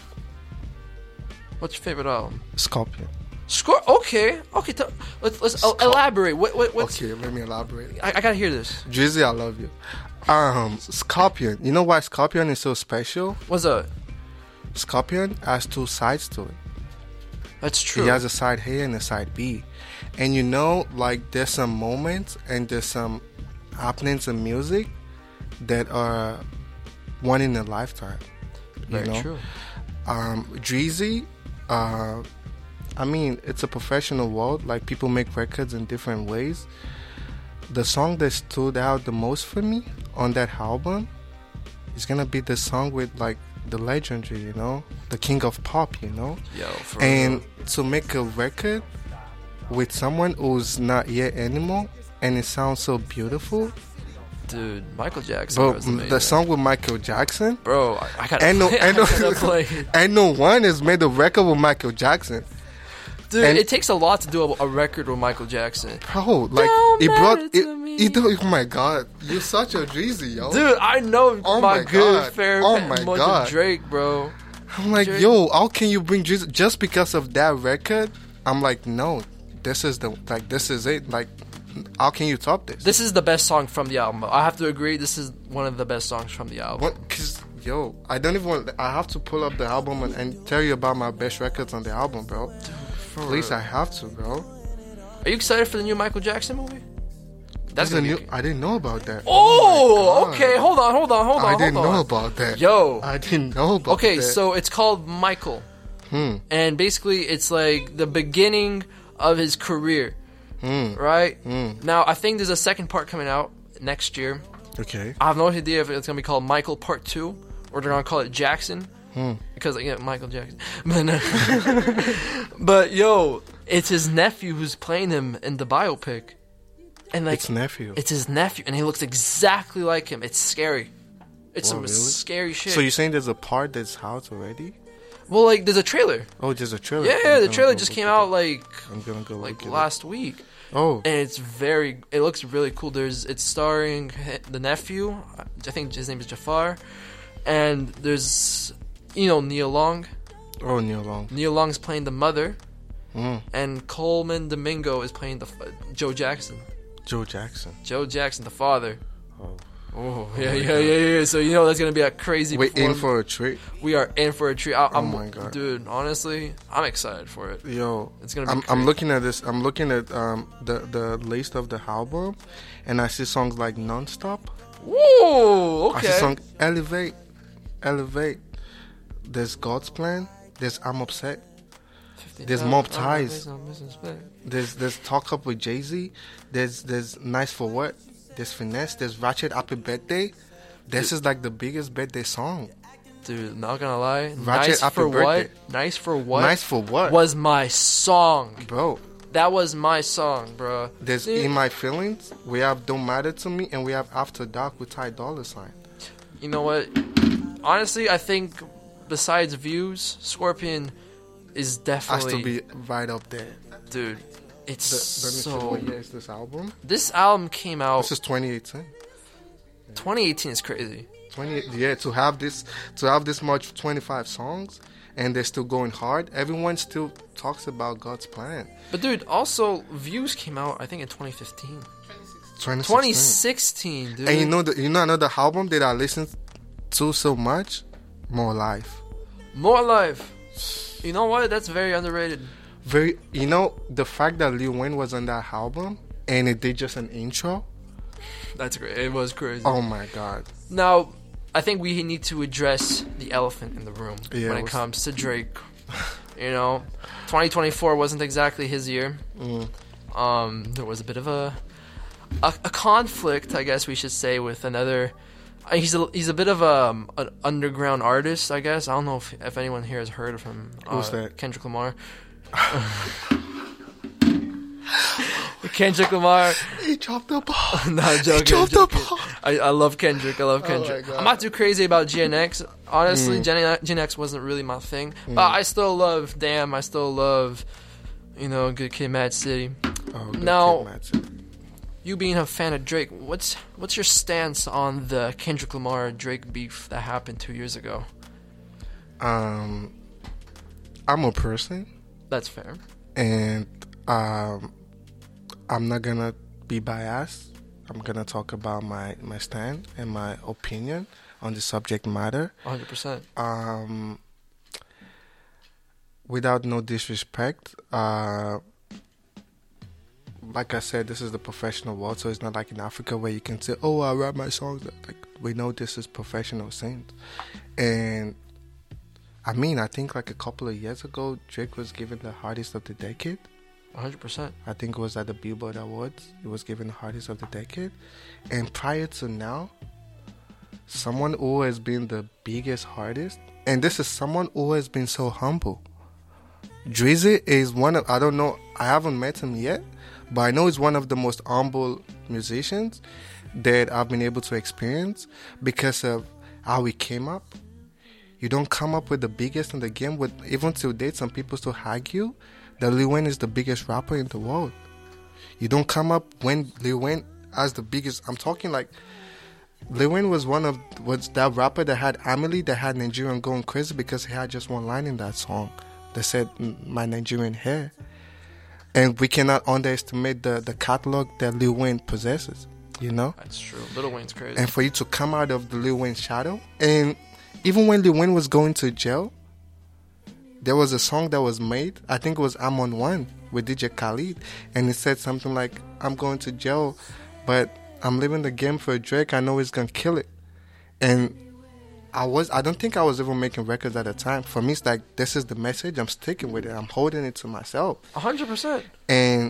What's your favorite album? Scorpion. Score. Okay. Okay. T- let's let's el- elaborate. What what what's? Okay, let me elaborate. I, I gotta hear this. Drizzy, I love you. Um, Scorpion. You know why Scorpion is so special? What's that? Scorpion has two sides to it. That's true. He has a side A and a side B. And you know, like, there's some moments and there's some happenings in music that are one in a lifetime. You Very know? true. Um, Drizzy, uh, I mean, it's a professional world. Like, people make records in different ways. The song that stood out the most for me on that album is gonna be the song with, like, the legendary, you know, the king of pop, you know. Yo, for and real. to make a record with someone who's not here anymore, and it sounds so beautiful. Dude, Michael Jackson. Bro, was m- amazing. the song with Michael Jackson. Bro, I, I gotta and no, play, and I no, gotta play it. and no one has made a record with Michael Jackson. Dude, And- it takes a lot to do a, a record with Michael Jackson. Bro, like, Don't he brought matter it. to me. He do, oh my god, you're such a Drizzy, yo. Dude, I know Oh my, my good God. fair Oh pa- my bunch God. of Drake, bro. I'm like, Drake- yo, how can you bring Drizzy just because of that record? I'm like, no, this is the like, this is it. Like, how can you top this? This is the best song from the album. I have to agree. This is one of the best songs from the album. What? Cause yo, I don't even want. I have to pull up the album and, and tell you about my best records on the album, bro. Please, real. I have to, bro. Are you excited for the new Michael Jackson movie? That's That's a gonna new. be- I didn't know about that. Oh, my God. okay. Hold on, hold on, hold on. I hold didn't on. know about that. Yo, I didn't know about okay, that. so it's called Michael, Hmm. and basically it's like the beginning of his career, Hmm. right? Hmm. Now I think there's a second part coming out next year. Okay. I have no idea if it's gonna be called Michael Part Two or they're gonna call it Jackson Hmm. because yeah, Michael Jackson. But, uh, but yo, it's his nephew who's playing him in the biopic, and like It's nephew. it's his nephew, and he looks exactly like him. It's scary. It's Oh, some really? scary shit. So you're saying there's a part that's out already? well, like there's a trailer. Oh, there's a trailer. Yeah, I'm yeah, the gonna trailer go just look came at out it. like I'm gonna go like look at it. last week. Oh. And it's very, it looks really cool. There's, it's starring h- the nephew. I think his name is Jafar, and there's, you know, Neil Long. Oh, Neil Long. Neil Long's playing the mother, Mm. and Coleman Domingo is playing the f- Joe Jackson. Joe Jackson. Joe Jackson, the father. Oh. Oh, yeah, yeah, yeah, yeah. So, you know, that's going to be a crazy We're in performance. for a treat. We are in for a treat. I, I'm, oh, my God. Dude, honestly, I'm excited for it. Yo, it's going to be I'm, I'm looking at this. I'm looking at um, the, the list of the album, and I see songs like Nonstop. Whoa, okay. I see song Elevate. Elevate. There's God's Plan. There's I'm Upset. There's Mob Ties. There's there's Talk Up with Jay-Z. There's there's Nice for What. There's Finesse. There's Ratchet Happy Birthday. This Dude. is like the biggest birthday song. Dude, not gonna lie. Ratchet Nice Happy for Birthday. What? Nice for What? Nice for What? Was my song. Bro. That was my song, bro. There's Dude. In My Feelings. We have Don't Matter to Me. And we have After Dark with Ty Dolla $ign. You know what? Honestly, I think besides Views, Scorpion is definitely... has to be right up there. Dude, it's the, so... What year is this album? This album came out... This is twenty eighteen. twenty eighteen is crazy. twenty Yeah, to have this to have this much twenty-five songs and they're still going hard. Everyone still talks about God's Plan. But dude, also Views came out I think in twenty fifteen. twenty sixteen. twenty sixteen, dude. And you know the, you know another album that I listened to so much? More Life. More Life. You know what? That's very underrated. Very, you know, the fact that Lil Wayne was on that album and it did just an intro. That's great. It was crazy. Oh my God. Now, I think we need to address the elephant in the room yeah, when it, it comes to Drake. You know, twenty twenty-four wasn't exactly his year. Mm. Um, there was a bit of a, a a conflict, I guess we should say, with another. He's a he's a bit of a an underground artist, I guess. I don't know if, if anyone here has heard of him. Who's uh, that? Kendrick Lamar. Kendrick Lamar. He dropped the ball. No, I'm joking. He dropped joking. the ball. I, I love Kendrick. I love Kendrick. Oh I'm not too crazy about G N X. Honestly, Mm. Gen, Gen X wasn't really my thing. Mm. But I still love Damn. I still love, you know, Good Kid, Mad City. Oh, Good now, Kid, Mad City. You being a fan of Drake, what's what's your stance on the Kendrick Lamar Drake beef that happened two years ago? Um, I'm a person. That's fair. And um, I'm not gonna be biased. I'm gonna talk about my, my stand and my opinion on the subject matter. one hundred percent. Um, without no disrespect, uh, like I said, this is the professional world, so it's not like in Africa where you can say, "Oh, I rap my songs." Like we know this is professional scenes, and I mean, I think like a couple of years ago, Drake was given the Hardest of the Decade. one hundred percent. I think it was at the Billboard Awards. It was given the Hardest of the Decade. And prior to now, someone who has been the biggest artist, and this is someone who has been so humble. Drizzy is one of, I don't know, I haven't met him yet, but I know he's one of the most humble musicians that I've been able to experience because of how he came up. You don't come up with the biggest in the game. With even till date, some people still argue that Lil Wayne is the biggest rapper in the world. You don't come up when Lil Wayne as the biggest. I'm talking like Lil Wayne was one of was that rapper that had Amelie that had Nigerian going crazy because he had just one line in that song that said "my Nigerian hair," and we cannot underestimate the the catalog that Lil Wayne possesses. You know, that's true. Lil Wayne's crazy, and for you to come out of the Lil Wayne shadow, and even when Lil Wayne was going to jail, there was a song that was made. I think it was "I'm on One" with D J Khaled, and it said something like, "I'm going to jail, but I'm living the game for Drake. I know he's gonna kill it." And I was, I don't think I was even making records at the time. For me, it's like, this is the message. I'm sticking with it. I'm holding it to myself. A hundred percent. And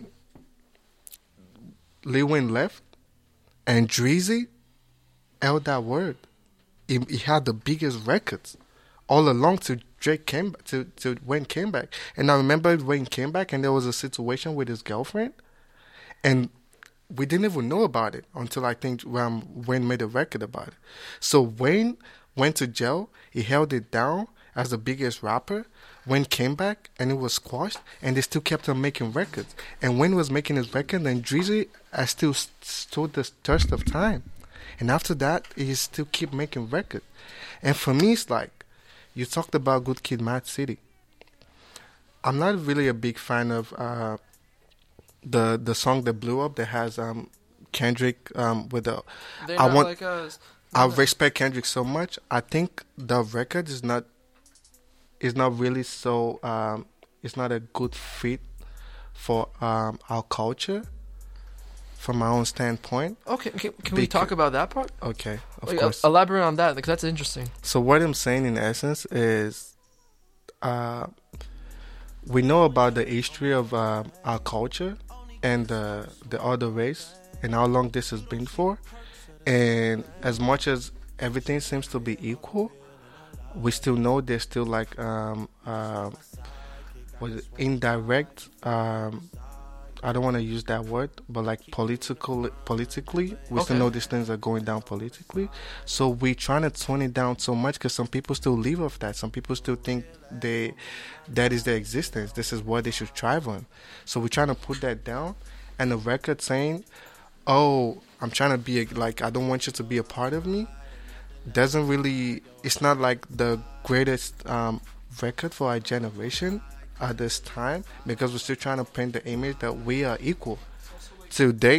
Lil Wayne left, and Drizzy held that word. He, he had the biggest records all along till Drake came back, till, till Wayne came back. And I remember Wayne came back, and there was a situation with his girlfriend, and we didn't even know about it until I think um, Wayne made a record about it. So Wayne went to jail. He held it down as the biggest rapper. Wayne came back and it was squashed, and they still kept on making records. And Wayne was making his record, and Drizzy has still stood the test of time. And after that, he still keep making records. And for me, it's like, you talked about Good Kid, Mad City. I'm not really a big fan of uh, the the song that blew up that has um, Kendrick um, with the. They're I not want. like us. I respect Kendrick so much. I think the record is not. Is not really so. Um, it's not a good fit for um, our culture. From my own standpoint. Okay, can, can we talk about that part? Okay, of Like, course. Elaborate on that, because that's interesting. So what I'm saying in essence is, uh, we know about the history of uh, our culture and the the other race and how long this has been for, and as much as everything seems to be equal, we still know there's still like um, uh, what is it, indirect. Um, I don't want to use that word, but like political, politically, we Okay. still know these things are going down politically. So we're trying to tone it down so much because some people still live off that. Some people still think they that is their existence. This is what they should thrive on. So we're trying to put that down. And the record saying, "Oh, I'm trying to be a, like I don't want you to be a part of me," doesn't really. It's not like the greatest um, record for our generation at this time, because we're still trying to paint the image that we are equal. To date,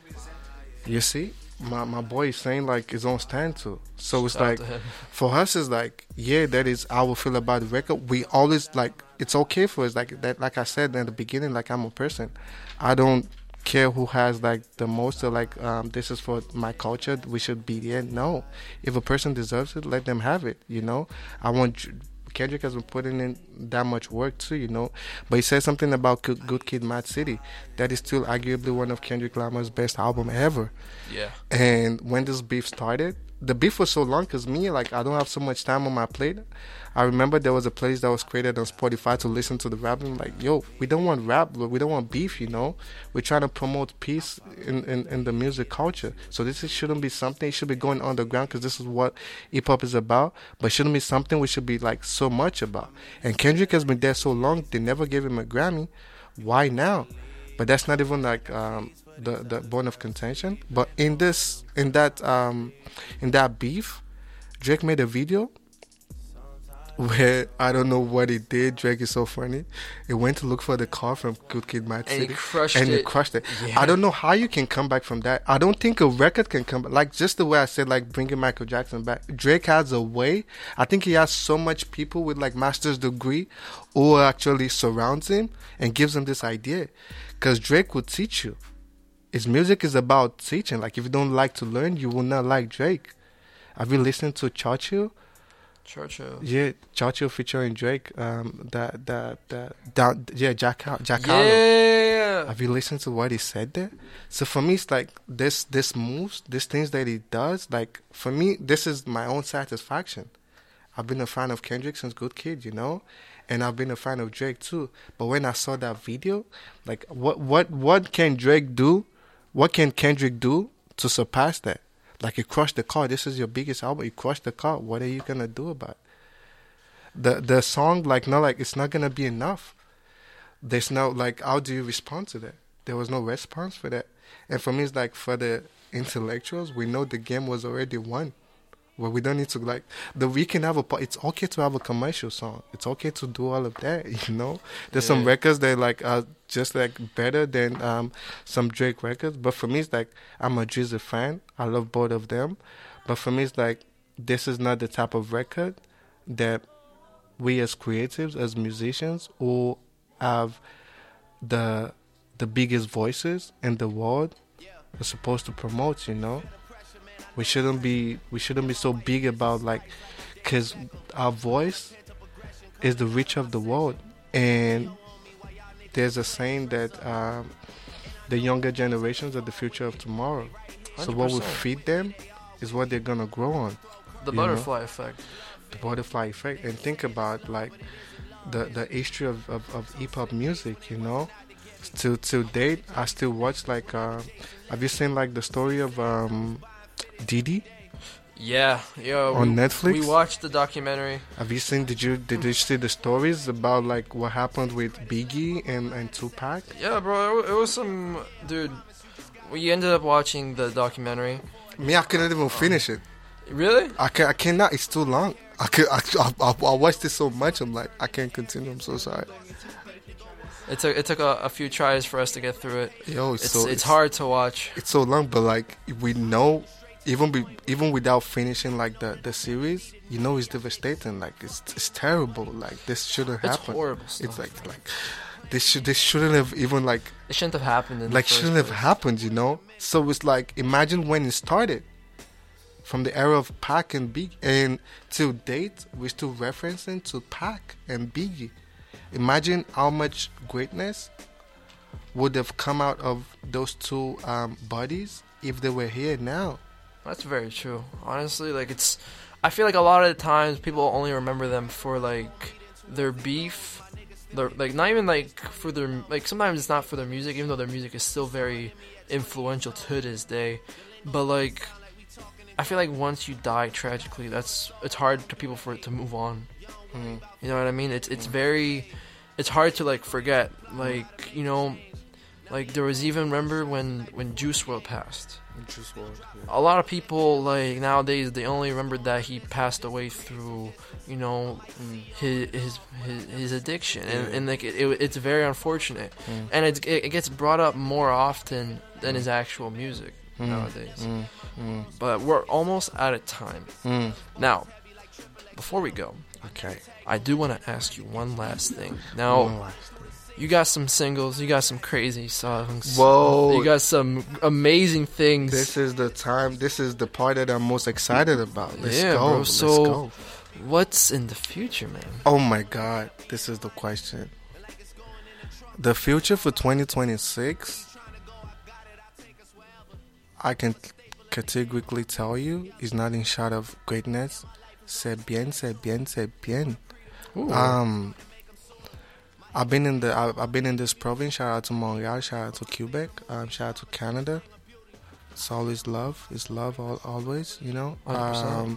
you see, my my boy is saying like his own stand to. So it's Shout out like, to him. for us, it's like, yeah, that is how we feel about the record. We always like, it's okay for us, like that. Like I said in the beginning, like I'm a person. I don't care who has like the most, or like um, this is for my culture. We should be there. No, if a person deserves it, let them have it. You know, I want. Kendrick has been putting in that much work too, you know. But he said something about Good, Good Kid, Mad City. That is still arguably one of Kendrick Lamar's best album ever. Yeah. And when this beef started, the beef was so long because me, like, I don't have so much time on my plate. I remember there was a place that was created on Spotify to listen to the rap. And I'm like, yo, we don't want rap, we don't want beef, you know. We're trying to promote peace in, in, in the music culture. So this is, shouldn't be something, it should be going underground because this is what hip-hop is about. But it shouldn't be something we should be, like, so much about. And Kendrick has been there so long, they never gave him a Grammy. Why now? But that's not even, like, um, the, the bone of contention. But in this, in that, um, in that beef, Drake made a video where I don't know what he did. Drake is so funny. He went to look for the car from Good Kid, Mad City, And he crushed and it. he crushed it. Yeah. I don't know how you can come back from that. I don't think a record can come back. Like, just the way I said, like, bringing Michael Jackson back. Drake has a way. I think he has so much people with, like, master's degree who actually surrounds him and gives him this idea. Because Drake will teach you. His music is about teaching. Like, if you don't like to learn, you will not like Drake. Have you listened to Churchill? Churchill. Yeah, Churchill featuring Drake. Um, that that that down. Yeah, Jack Jack Harlow. Yeah. Have you listened to what he said there? So for me, it's like this this moves, these things that he does. Like for me, this is my own satisfaction. I've been a fan of Kendrick since Good Kid, you know, and I've been a fan of Drake too. But when I saw that video, like what what what can Drake do? What can Kendrick do to surpass that? Like, you crushed the car. This is your biggest album. You crushed the car. What are you gonna do about it? The the song, like, not like it's not gonna be enough. There's no, like, how do you respond to that? There was no response for that. And for me, it's like, for the intellectuals, we know the game was already won. Well, we don't need to, like, the we can have a, it's okay to have a commercial song. It's okay to do all of that, you know? There's Yeah. some records that, like, are just, like, better than um, some Drake records. But for me, it's like, I'm a Drizzy fan. I love both of them. But for me, it's like, this is not the type of record that we as creatives, as musicians, who have the the biggest voices in the world are supposed to promote, you know? We shouldn't be we shouldn't be so big about, like, because our voice is the reach of the world. And there's a saying that um, the younger generations are the future of tomorrow. So what we one hundred percent. feed them is what they're gonna grow on. The you know? butterfly effect. The butterfly effect. And think about, like, the the history of, of, of hip hop music, you know. Till till date, I still watch, like, uh, have you seen, like, the story of um, Diddy? Yeah, yo. On we, Netflix? We watched the documentary. Have you seen? Did you did you see the stories about, like, what happened with Biggie and, and Tupac? Yeah, bro. It, it was some dude. We ended up watching the documentary. Me, I couldn't even finish it. Really? I can I cannot. It's too long. I can I, I, I, I watched it so much. I'm like, I can't continue. I'm so sorry. It took it took a, a few tries for us to get through it. Yo, it's so it's, it's hard to watch. It's so long, but like we know, even be, even without finishing like the, the series, you know, it's devastating. Like it's it's terrible. Like this shouldn't happen. It's horrible stuff. It's like like this should this shouldn't have even like it shouldn't have happened. In like the first shouldn't place. have happened. You know. So it's like imagine when it started. From the era of Pac and Biggie, and to date, we're still referencing to Pac and Biggie. Imagine how much greatness would have come out of those two um, bodies if they were here now. That's very true. Honestly, like it's, I feel like a lot of the times people only remember them for like their beef, their like not even like for their like sometimes it's not for their music, even though their music is still very influential to this day, but like. I feel like once you die tragically, that's it's hard to people for it to move on. Mm. You know what I mean? It's it's very, it's hard to like forget. Like you know, like there was even remember when when Juice world passed. Juice world. Yeah. A lot of people like nowadays they only remembered that he passed away through you know mm. his, his his his addiction, and yeah. and like it, it, it's very unfortunate, mm. and it it gets brought up more often than his actual music. Mm, nowadays, mm, mm. But we're almost out of time. Mm. Now, before we go, okay, I do want to ask you one last thing. Now, one last thing. You got some singles, you got some crazy songs. Whoa, you got some amazing things. This is the time. This is the part that I'm most excited about. Let's yeah, go. bro. Let's so, go. What's in the future, man? Oh my God, this is the question. The future for twenty twenty-six. I can categorically tell you is not in shot of greatness. C'est bien, c'est bien, c'est bien. Ooh. Um, I've been in the I've, I've been in this province. Shout out to Montreal. Shout out to Quebec. Um, shout out to Canada. It's always love. It's love all, always. You know. one hundred percent. Um,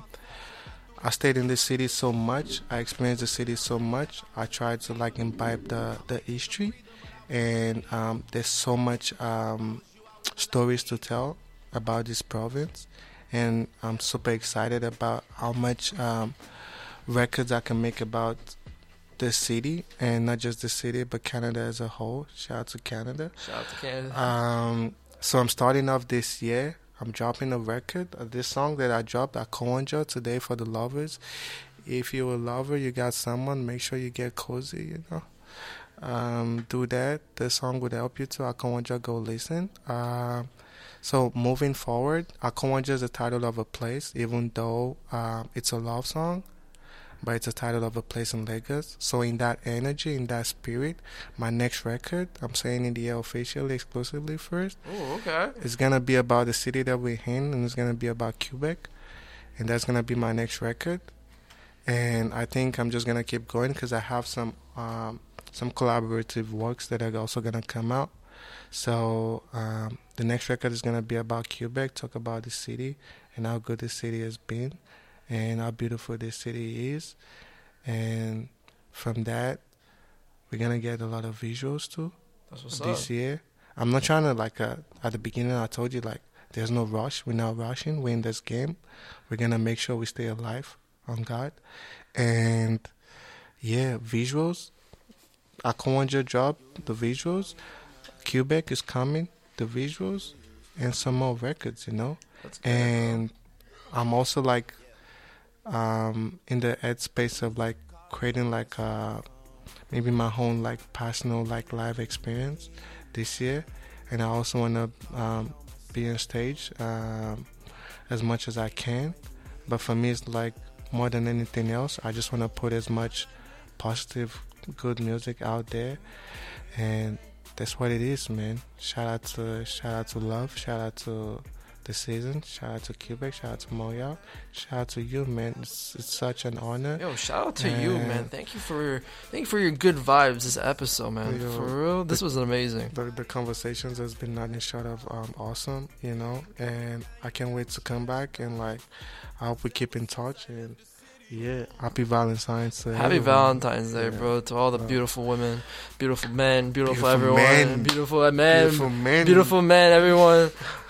I stayed in this city so much. I experienced the city so much. I tried to like imbibe the the history, and um, there's so much um, stories to tell about this province, and I'm super excited about how much um, records I can make about the city, and not just the city but Canada as a whole. Shout out to Canada. Shout out to Canada. Um, so I'm starting off this year. I'm dropping a record. Uh, this song that I dropped, Akonjo, today for the lovers. If you're a lover, you got someone, make sure you get cozy, you know. Um, do that. The song would help you too. Akonjo, go listen. Um, So moving forward, Akonjo is the title of a place, even though um, it's a love song, but it's a title of a place in Lagos. So in that energy, in that spirit, my next record, I'm saying in the air officially, exclusively first. Oh, okay. It's gonna be about the city that we're in, and it's gonna be about Quebec, and that's gonna be my next record. And I think I'm just gonna keep going because I have some um, some collaborative works that are also gonna come out. So um, the next record is going to be about Quebec, talk about the city and how good the city has been and how beautiful this city is. And from that, we're going to get a lot of visuals too. That's what's this up. year. I'm not trying to, like, uh, at the beginning I told you, like, there's no rush. We're not rushing. We're in this game. We're going to make sure we stay alive on God. And, yeah, visuals. Akonjo dropped the visuals. Quebec is coming, the visuals, and some more records, you know. That's good, and bro. I'm also like um, in the headspace of like creating like uh, maybe my own like personal like live experience this year, and I also want to um, be on stage um, as much as I can. But for me, it's like more than anything else, I just want to put as much positive, good music out there, and that's what it is, man. Shout out to shout out to Love, shout out to the season, shout out to Quebec, shout out to Montreal, shout out to you, man. It's, it's such an honor. Yo, shout out to and you, man. Thank you for thank you for your good vibes this episode, man. Yo, for real, this the, was amazing. The, the conversations has been nothing short of um, awesome, you know. And I can't wait to come back and like I hope we keep in touch and. Yeah, happy Valentine's Day. Happy everyone. Valentine's Day, yeah. bro, to all the beautiful women, beautiful men, beautiful, Beautiful everyone, men. beautiful men, Beautiful men. beautiful men, everyone.